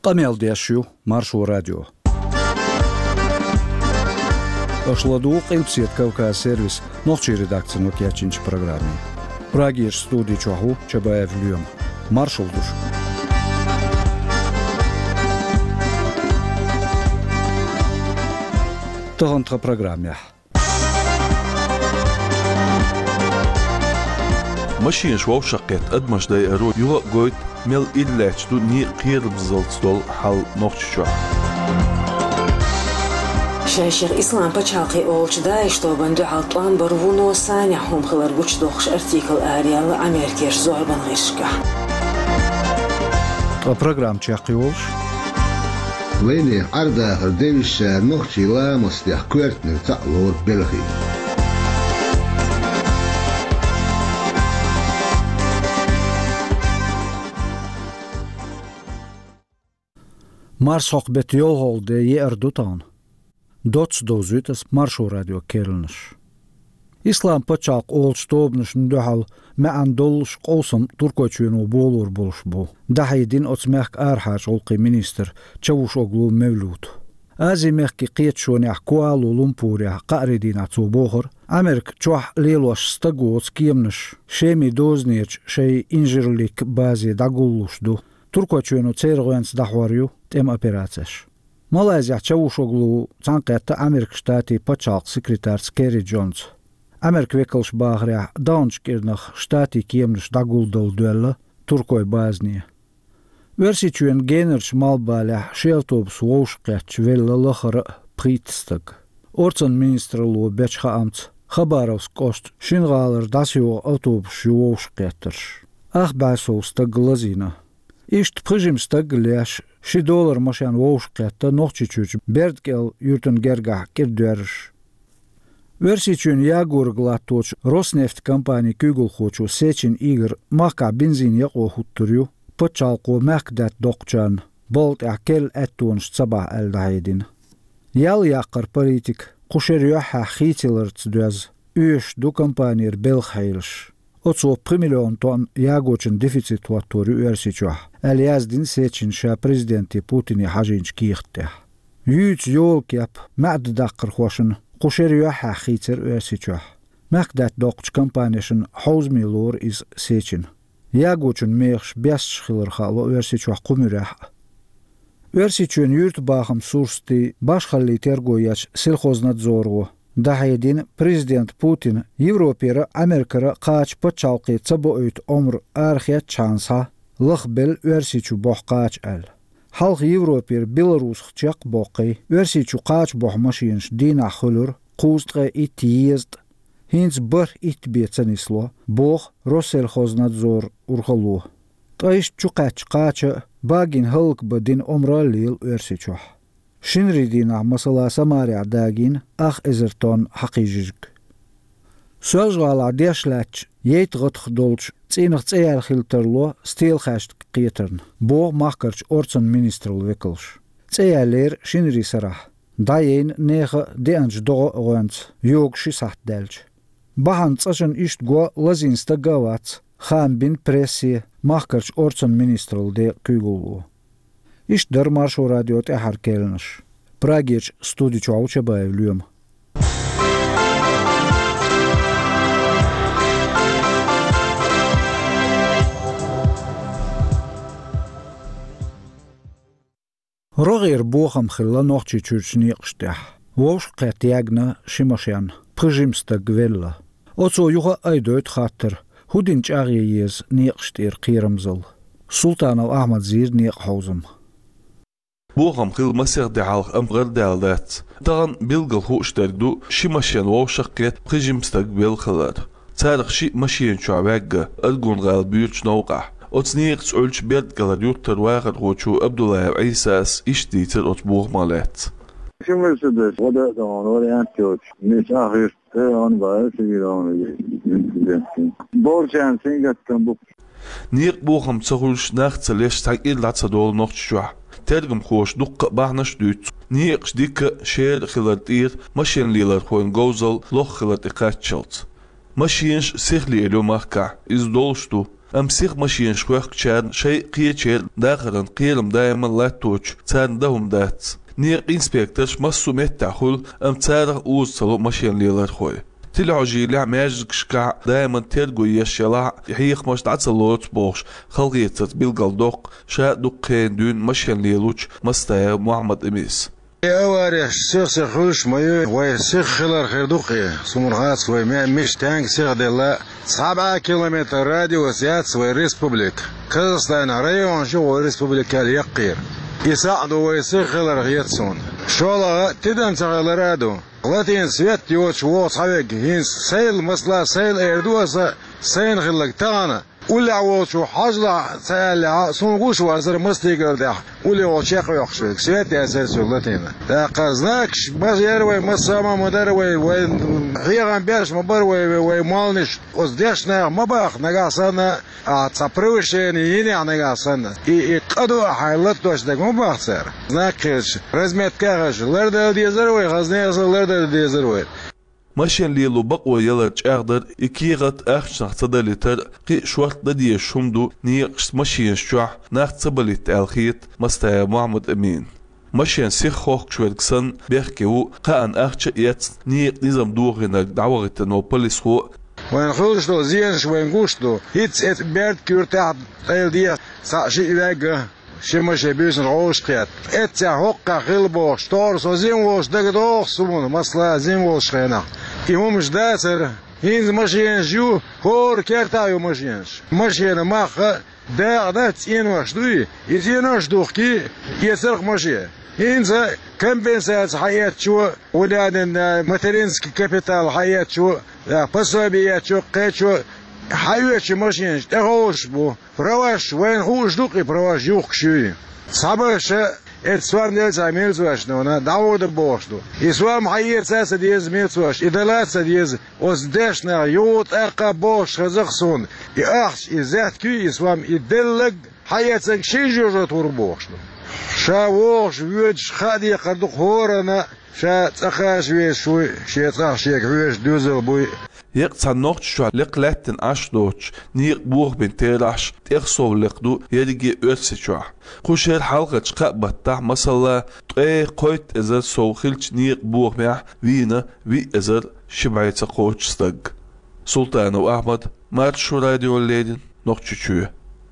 Qameldeshu Maršu radio. Ošladu qilpsiet Kavkaz servis nohči redakciju Kjačinč programmi. Pragir studi Čahu Čabaev Ljum. Maršulduš. Tohontra programja. ماشين شواو شقيت أدمش داي أرو يوغا قويت ميل إلاج دو ني قير بزلت دول حال نوخش شوا شيخ إسلام بچاقي أولش دايش طوبان دو عطلان بروونو سانيحهم خلر بوش دوخش أرتيكل آريال أمريكيش زوربان غيشكا Program Čaki Olš. Lēnie ardā ar devišķē nohčī lēmus tiek kvertni cālor Belgiju. Marsoq bet jolholde je dutan. Dots dozutas Maršu radio kelnish. Islam paçaq olç tobnush nduhal ma andolsh qolsam turkoçunu bolur bolşbu. Dahidin otsmaq arhaj olqi minister Çavuşoglu Mevlut. Azimeki qiyetshoni Kuala Lumpur qa'ridin atsubohor. Amerik çoh lelosh stagots kiemnish. Şemi doznich şey injirlik bazi dagulluşdu. Turkoçunu çerğens dahvaryu tem operatsiyash. Malayziya Çavuşoglu Çanqatda Amerik Štati paçaq sekretars Kerry Jones. Amerik vekalš bāhrē Daunškirnach Štati kiemnish daguldol duella Turkoj bāznie. Versičuen generš malbāļa šeltobs Volšqēč vella lahara prītstag. Orcan ministralo bečha amts Khabarovsk kost šingālar dasjo autobus Volšqētarš. Bāsovstag lazina. Išt prijimstag lēš $1 mašan Volšqēta nohčičuč Berdkel jurtun gergah kirduerš. Versičun jāgurglātoč Rosneft kampāni Kygulhoču sečin igr mahkā benzīni jaqo hutturju, pačalko mäkdät dokčan, bolt kel ettuunš sabah eldahidin. Jālijaqar politik, qušerjuha xiitilarts duaz, du kampānir belxailš. Otso 1 miljon ton jāgočin deficit vattori versičuah, jāzdin sečin šā prezidenti Putini hajinč kiihteh. Jüüts jolkjap mäddaqar xošin, Qusheriyaha khiter versichuah. Makdat doqch kampaniashin hozmilor is sechin. Yagochun meex best schiller khalo versichuah qumurah. Versichun yurt baham sursti bashkhalli tergoyach selxoznadzorgo. Dahidin prezident Putin Европера Amerikara qaach pachawqi tsaboyt omr arxiat chansa lakhbel versichu boqaach al. Halk Европер Belarus xchaq boqi versichu qaach boq machines dina khulur qustre itiyest hins bar itbetsanislo boq Roselxoznadzor urxalu. Taish chuqach qaacha bagin halk badin omralil versichu. Shinridina masala Samaria dagin ezerton haqijik. Sözgala deshlach yetgat khdolch tsinach tsayal khilterlo stilkhast qiyetern. Bo mahkarch ortsan ministrul vekelsh. Tsayaler shinri sarah. Dayen nege deanj do oants yog shisat delch. Bahan tsashan isht go lazinsta gavats khan bin pressi mahkarch ortsan ministrul de Kygulu. Isht der Maršu radio te harkelnish. Pragirch studi Čabaev Ljum. Rogir boham khilla nohchi churchniqshtah. Volšqēt jagna shimashan. Prijimsta gvella. Otso yuha aydoit khatter. Hudin chagiyez niqshtir qiramzal. Sultanov Ahmad Zir niqhozum. بوغم خيل مسير دعالق أمغر دالات دغن بيلغل هوشتردو شي ماشين ووشقيت بخجم استقبل خلال تاريخ شي ماشين شعواق أدقون غال بيوتش نوقع أتنيق تسعولش بيرد قلر يوتر واغد غوشو عبدالله عيساس إشتيتر أتبوغ مالات شو مرسدس ودا دون ولا أنتوش مش آخر تيران باير سيران بورشان سينغت كمبوك نيق بوغم تسخولش ناخت سليش تاقير لاتسا دول نوخت شوح ترجم خوش دق بحنش دوت نيقش ديك شير خلطير ماشين ليلر خوين جوزل لوخ خلط إقاتشلت ماشينش سيخلي إلو ماركا إز دولشتو أمسيخ ماشين شويخ كشان شيء قيتشير داخرن قيلم دائما لا توش تان دهم دات نير إنسبكترش مسو متاخل أم تارغ أوصلو ماشين ليلر خوي تلعجي لع ماجك شكع دائما ترجو يشلع يحيخ مش تعصلوت بوش خلقيتت بالقلدوق شا دقين دون ماشين ليلوش مستايا محمد إميس أواريح سيخ خوش مايو ويسيخ خلال خير دوقي سمرغات ويمع مش تانك سيخ ديلا 7 كيلومتر راديو سيات سوي ريسبوبليك كازستان ريون شو ريسبوبليكا اليقير يساعدوا ويسيخ خلال غيتسون شولا تدن سغل رادو لاتين سويت يوش ووص حبيك هين سيل مسلا سيل ايردوسا سين خلق تانا ولي عوض حاجلا سأل سونغوش وازر مستيقر ده ولي وشيخ يخشوك سويت أساس ولتينا ده قزناكش بس يروي مسامة مدار وي حيغان بيرش مبار وي مالنش وزديشنا مباخ نقاسنا تصبروشين يني نقاسنا يقدو حيلت دوش دك مباخ سير ناكش رزمت كاغش لردل ديزروي غزنيز لردل ديزروي ماشين ليلو بقوة يلرج أغدر إكيغت أخشنخ تداليتر قي شوارت دادية شمدو نيقش ماشين شوح ناخ تباليت الخيط مستايا محمد أمين ماشين سيخ خوخ شواركسن بيخكيو قاان أخش يتس نيق نظام دوغينك دعوغيتن وبوليس هو وين خلش له زينش وين قوش له هيتس بيرد كيرتاح طيل ديه ساشي إلاقه شمش بيسن روش قيات اتسع حقا خلبو شطور سو زين وش دقدوخ سمون مصلا زين وش خينا كي همش داسر هينز ماشينش جو هور كيرتايو ماشين ماخ دا تسين وش دوي يتين وش دوخ كي يسرق ماشين هينز كمبنسات حياة شو ولادن ماترينسكي كابيتال حياة شو пособият شو قيت شو حيوش ماشينش تغوش بو права وين خوش دوقي права يوخ شوي صباش اتسوار نلزا ميلزواش نونا داود بوشدو يسوار محير ساسا ديز ميلزواش إدلاتسا ديز وزدشنا يوت اقا بوش خزخسون يأخش يزات كي يسوام يدلق حياتسك شي جوجو تور بوشدو شا ووش ويدش خادي قردوق هورنا شا تخاش ويش شوي شي تخاش يك ويش دوزل بوي يقصى شو لقلاتن أشدوش نيق بوغ بن تيراش تيخصو لقدو يريجي أرسيشوح خوشير حلقة قبطة مثلا قويت إزر سوخيلش نيق بوغ ميح وينا وي إزر شبعيت قوش ستق سلطان وأحمد مارشو راديو الليدن نقشو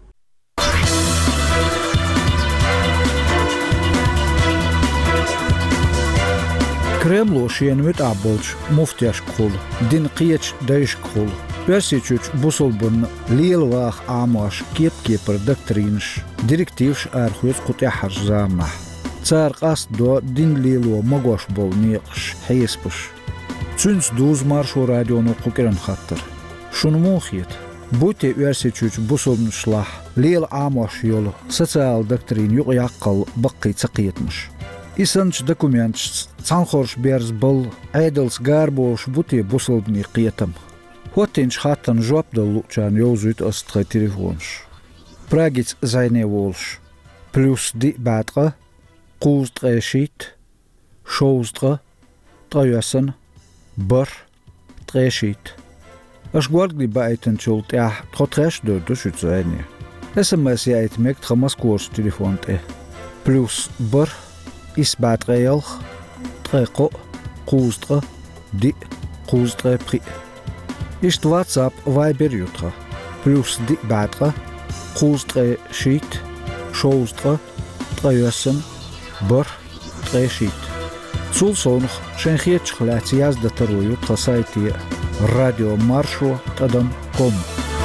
Kremlo šienvit abolč, muftiaš kul, din qiech daish kul. Persiechuch busolbun lielwaag aamash kiepkieper doktrīnish, direktīvš ārhuiz qutiahar zamah. Tsar qasdo din lielo magosh bol nieqsh hayespush. Tsuns duz marsho radionu qukiran khattar. Shunmukhiet. Buti persiechuch busolbnishlah liel aamash yolu soциal doktrīn yuq yaqqal baqqi tsaqietmish. Isanch dokuments canhorš bers bol eidels gārboš butie busolbni qietam. Hotinš hatan žopdal lučān jauzut astra telefons. Pragits zaine volš. Plus di bātra, qūstra šīt, šaustra, trajasan, bar, trešīt. Aš guargli baiten čult trotreš dördus ut zaine. SMS jāit mekt hamas kurs telefonte. Plus bar, isbātrējal, treko, qūstra, di, qūstra pri. Ist WhatsApp Viber jutra. Plus di bātra, qūstra šīt, šaustra, trajasan, bar, trešīt. Sulsonuх šenhietš hlēci jāzdataru jutra saitie radio marsho tadam kom.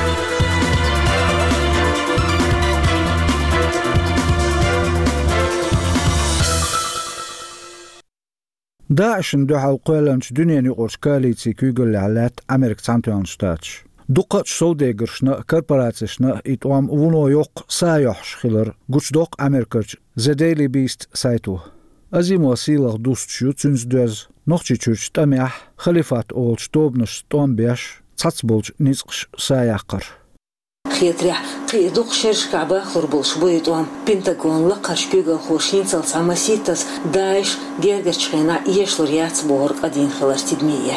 داعش ندوحا وقالنش دنيا نيقورش كاليتسي كيقول لعلات أمريك تسامتوان شتاتش دوقاتش سوديقرشنا كاربوراتشنا إتوام ونو يوق سايوحش خلر قوش دوق أمريكاش زديلي بيست سايتو أزيم وسيلة دوستشو تنز دوز نوخشي تشوش تاميح خليفات أولش توبنش توان بيش تاتسبولش نيزقش ساياقر خيتريح قيدوق شرش كعبا خربولش بويتوام بنتاغون لقرش كيغل خوشين سلساماسيتاس داعش ديرغش خينا يشلر ياتس بور قدين خلر تدميياتش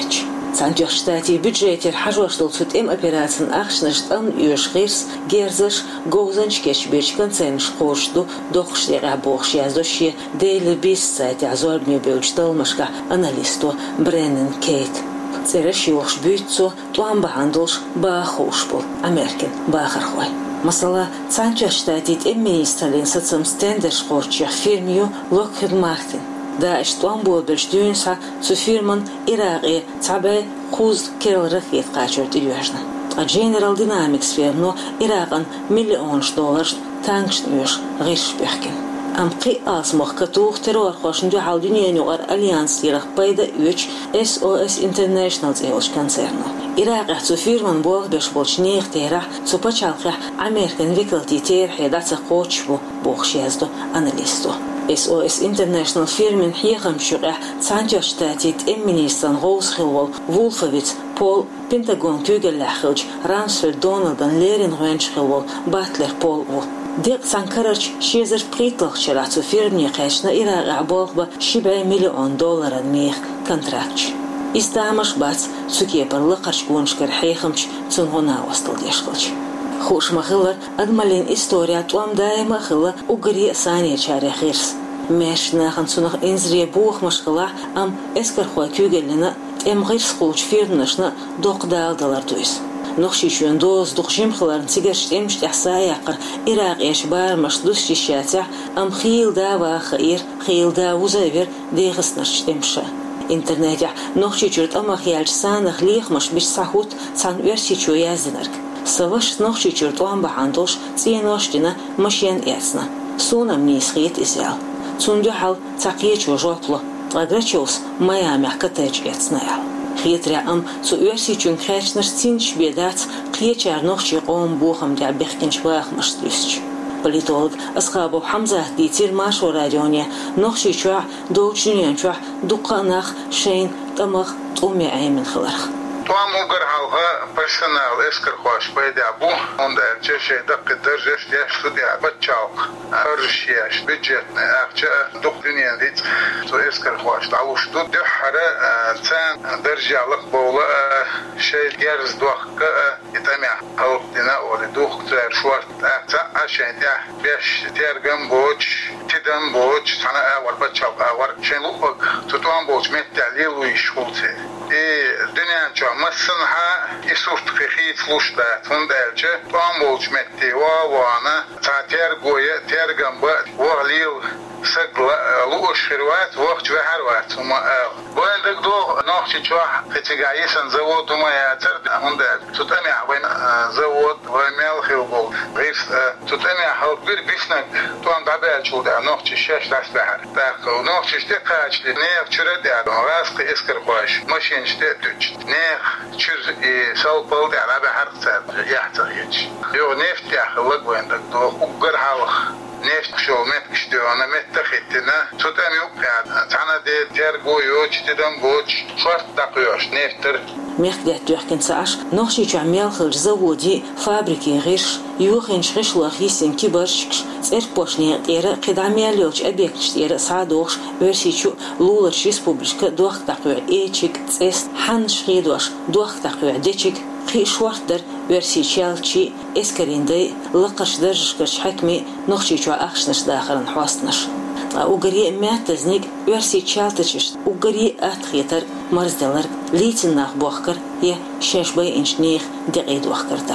Santiago штати бюджетер хажуаштыл цут операциян ахшныштан юшхирс герзыш гоузанчкеш бечканценш кошту дохштега бохшяздоши дейли биссайт азорбми беучталмашка аналисту Бреннен Кейт. Цереш юхш бютцо туан бахандулш бахушпул Американ бахархой. Масала Santiago штати министрлин сацам стендерш корча фирмию Lockheed Martin. Да штуан болбелштюнса цу фирман Ираги цабай хуз кералрахет качурт южна. А General Dynamics фирмно Ираган $1,000,000 танкшнюш гишбехкен. Амқи асмах катух террор хошнду халдуния нугар альянс ирах пайда үч SOS International зейлш концерну. Ирага цу фирман бол бешболчнех терах цу пачалха American Викалти терхе даца хочбу бохшязду аналисту. SOS International фирмен хиехам шуға Santiago штатит министран Роусхилвол Вулфовиц Пол Пентагон тюгеллахилч Рамсфельд Дональдан Лерин Гуэнчхилвол Батлер Пол Вул. Дек санкарч шезер притлах шерацу фирмне кэшна Ирага болба $1 million мех контрактч. Истамаш бац цукепарлы карчгуншкар хейхамч цунгона остал дешкалч. Хуш махылар адмалин история туам дайма хыла угри сани чаре хирс. Мешна хансунах инзрие бух машкала ам эскар хуа кюгелина эмгирс хулч фирнашна доqdaldалар туис. Нохшичун доз духшимхларн цигерш эмш ясаякыр Ирак эш бармаш дусшишатя ам хилда ва хир хилда узавер дегыснаш эмша. Интернетя нохшичурт амахялч санах лихмаш биш сахут сан версичу яздинарк. Саваш нохшичурт уан бахандош ценоштина машен ясна. Сунам нисхит изял. Цундюхал цакиечу жопло. Аграчус Майами катэч яцнаял. Хитря ам цу версичун хачнаш цинч бедац клечар нохчи qom бухам дя бехкинч бахмаш тусч. Политолог Асхабов Хамза дитир Машу радионе нохшичуа доучнянчуа дуканах шейн тамах туми аймен хларх. Туам угар халга персонал эскер хош пайдабу онда чеше дак держеш яштудя бачалк аршияш бюджетный акча дуктунен дит то эскер хош талуш ду дхара цан держалык бола шей герз дуакка итамя халдина оли дуктер шварт акча ашенда беш тергам боч тидам боч сана авар бачалк авар ченлук тутуам боч метали луиш хулте и дөньянча масынха исурт фихит слушта фундалча помолч метти вана татер гоя тергамба валил сагла лушхирват вахт вахарват ма боендик до нохчичва хитигаисан завод умаятер онда тутами вен завод вамел хилбол рис тутами халбир биснак туан дабелчуда нохчи шеш дастахар так нохчи штекачли не вчурада раск эскер хош машин штет нех чуз и салпал да бахар цад яхтагич yo neft yaxlıq boyunda uqar halıq neft şol met işdiyorna mettaxittina tutam yok yani sana de ter goyo çitiden goç şart takıyor nefttir Мехдят тюхкинцаш нохши чамел хылж заводи фабрики гиш юхин шришлах хисин кибаршкш церпошни эра кедамиалёч объектш эра садош версичу лулаш республика дуахтакуя эчик цест хан шридош дуахтакуя дечик خيشوردر ورسيشالشي اسكريندي لقش درجكش حكمي نخشيشو اخشنش داخلن حواستنش وقري ماتزنيك ورسيشالتشش وقري اتخيتر مرزدلر ليتناخ بوخكر يا شاشباي انشنيخ دقيد وخكرتر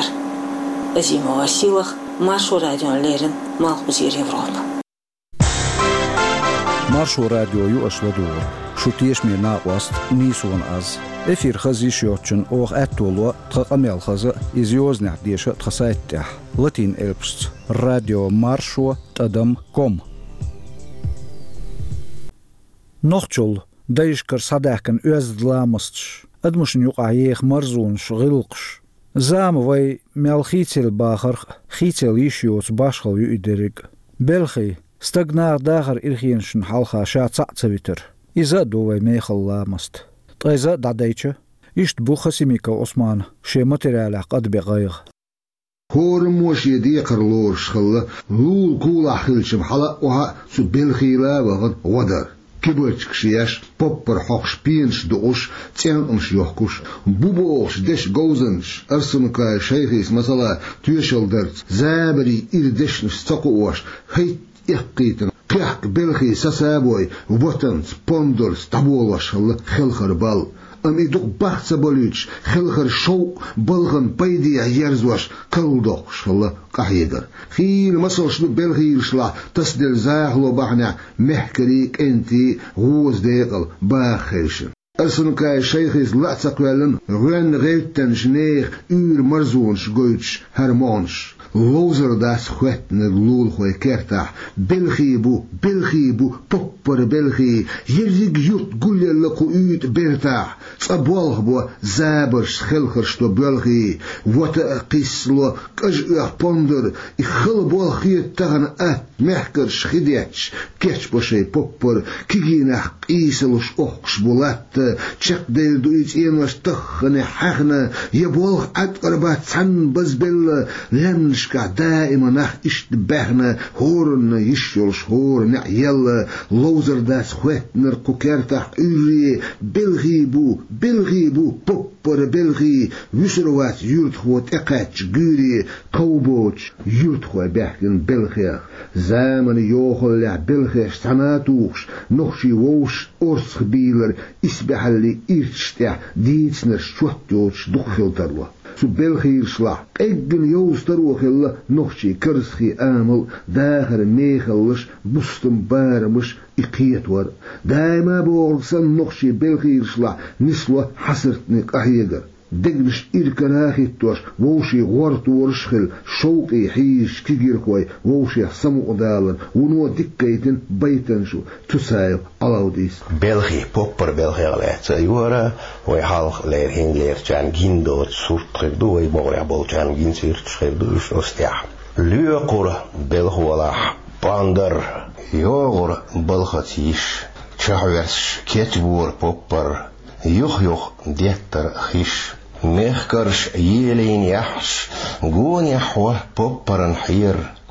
ازيما واسيلخ مارشو راديون ليرن مالخوزير Европа مارشو راديو يؤشلدور شوتيش مينا واست نيسون از Эфир хазишётчун ох аттолу тхамел хаза изёзнах деше тхасайттах латин элпст радио маршо тадам.com нохчул дайшкар садакан өздламастш адмушн юqayeх марзун шгылqш зам вай мелхител бахар хител ишёс башхал юидерик белхи стагнар дахар ирхиншн халха шацацвитер иза довай мехалламаст طيزة دعديتش إشت بوخة سيميكا عثمان شي ماتيريال قد بغيغ هور موش يدي قرلور شخلا لول كولا حلشم حلا وها سبيل خيلا وغد ودر كبرت كشياش بوبر حقش بينش دوش تيانش يحكوش بوبوش دش جوزنش أرسنكا شيخيس مثلا تيشل درت زابري إردش نستقوش هيت يحقيتن قيحك بلخي سسابوي وبوتنس بوندرس تبولش خلخر بال أم إدوك بحث بوليتش خلخر شوق بلغن بيدي يرزوش كالدوش الله قحيقر خيل مصرش بلغي شلا تصدر زاغلو بحنا محكريك انتي غوز ديقل باخيشن أرسنكا شيخيس لاتساقوالن غن غيرتن جنيخ مرزونش قويتش هرمونش لوزر داس خوتن اللول خوي كرتاح بلخيبو بوبر بلخي يريق يوت قول لكو ايت برتاح صبوالخ بو زابرش خلخرش تو بلخي وتقيس له كجئح بوندر يخل بولخي تغن محكرش خديتش كيتش بوشي بوبر كيجينح قيسلش اخش بولات تشق ديل دويت اينوش تخن حخنا يبولخ اتقربات سن بزبل لنش دائما نح اشتبهنا هورن يشيلش هورن يلا لوزر داس خوتنر كوكرتاح اوري بلغيبو بوبر بلغي وسروات يرتخوت اقاتش جوري كوبوتش يرتخو بحكن بلغيخ زامن يوخل لع بلغيش سناتوخش نخشي ووش أرسخ بيلر اسبح اللي إرتشتح ديتسنر شوتوش دخفلتروا سو بلخير شلاح اجن يوستروخ الله نخشي كرسخي آمل داخر ميخلش بستم بارمش اقيت ور دايما بورسن نخشي بلخير شلاح نسوة حسرتني قحيقر دقنش إركناخي توش ووشي غورت ورشخل شوقي حيش كيجير خوي ووشي سمو دالن ونو دكيتن بيتنشو تسايل علاوديس بلخي بوبر بلخي غلات يورا ويحالخ لير هين لير جان جيندو تسورت خردو ويبوري عبول جان جين سير تشخردوش نستيح ليقور بلخولاح باندر يوغر بلخاتيش تشاهورش كيتبور بوبر يخ ديتر خيش ميخكرش يلين يحش قون يحوه بوبرن حير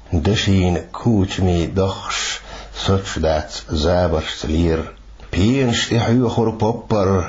دشين كوتمي دخش سوتش دات زابرش تلير بينش تحيوخر بوبر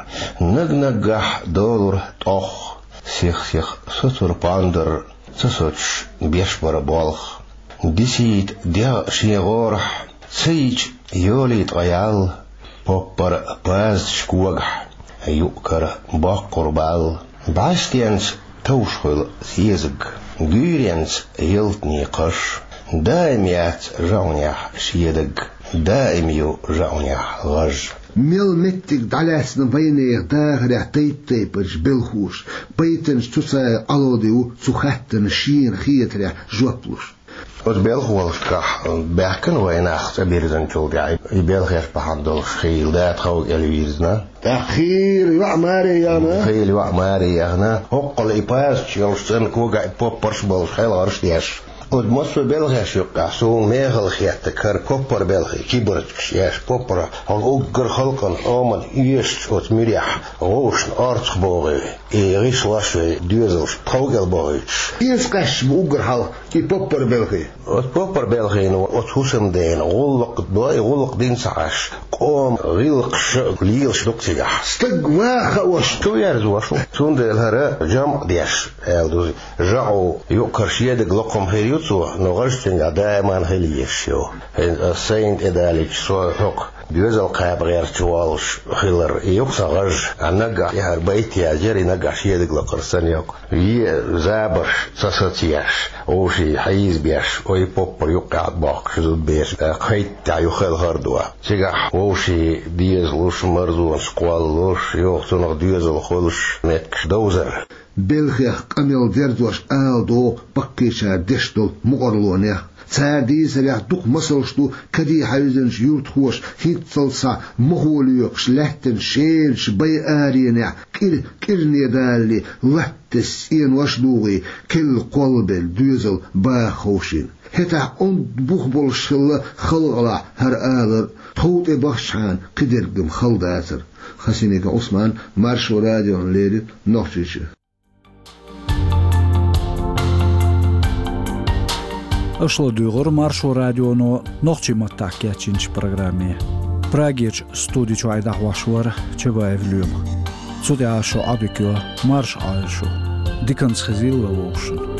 نقنقح دولر طخ سيخ سوتر باندر سوتش بيشبر بالخ ديسيت ديا شيغورح سيج يوليت غيال بوبر باز شكوغح يؤكر باقر بال بعشتينس توشخل سيزق جيرينس يلتني قش دائميات جاونيح شيدق دائميو جاونيح غج ميل متك دعلاسنا بينيخ داغر تيبج بالخوش بيتنش تسا علوديو تسخاتن شين خيتريح جوطلوش بالخوش كح بحكن ويناخ بيرزن جولجاي بالخير بحندل خيل دات خو الويزنا تخيل وعماري انا خيل وعماري انا حق الاباس تشلسن كوغا بوبرش بول خيل ارشتيش od mosu belgesh yuqa soon meegel geet kar kopper belge kibertjes yes popper al ook ger halkan oman eerst od middag roos aardgebogen is was duizels kogelboys is kash uger hal ki popper belge od popper belge od husem den rolk doy rolk din saas kom rilks liels doktiga stug waag was to jaar zo was toen de hare jam dies dus jao yuqar shiyad glokom هيوتو نغشتن دائما هليشيو السيد إداليك سو حق بيوزل قابغير توالش خيلر يوكسا غج نقع يهر بيت ياجري نقع شيدق لقرسن يوك زابر ساساتياش وشي حيز بياش وي بوبر يوقع باق شدود بيش قيت تاعيو خيل هردوا سيقح وشي ديز لوش مرزو سقوال لوش يوكسو نغ ديزل خولش نتكش دوزر بلخيخ قميل ديردوش آلدو بقيشا دشتو مغرلونيخ ساديس ريح دوق مسلشتو كدي حيزنش يورتخوش هيتصلصا مغوليوكش لحتن شيرش بي آرينيح كيرني دالي لحتس إين وشدوغي كل قلب الدوزل باخوشين هتا اند بوخبول شل خلغلا هر آلر توت بخشان قدرقم خلداتر خسينيك عثمان مارشو راديون ليري نوخشيش Öšlo dugur Maršo radiono noći matakjačinč programe. Pragiec studiu aidach washwar cheba evlum. Zu der scho abikyo marsch also. Dikans gezil woschen.